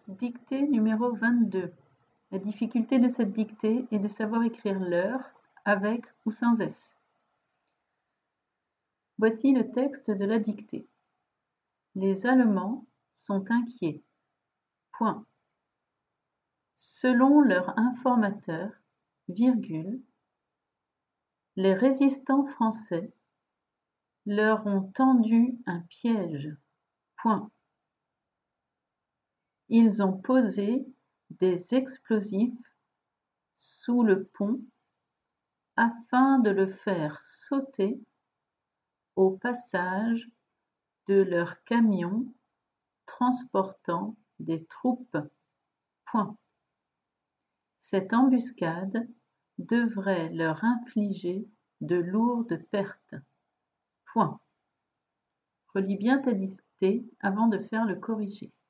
Dictée numéro 22. La difficulté de cette dictée est de savoir écrire l'heure avec ou sans S. Voici le texte de la dictée. Les Allemands sont inquiets. Point. Selon leur informateur, virgule, les résistants français leur ont tendu un piège. Point. Ils ont posé des explosifs sous le pont afin de le faire sauter au passage de leur camion transportant des troupes. Point. Cette embuscade devrait leur infliger de lourdes pertes. Point. Relis bien ta dictée avant de faire le corrigé.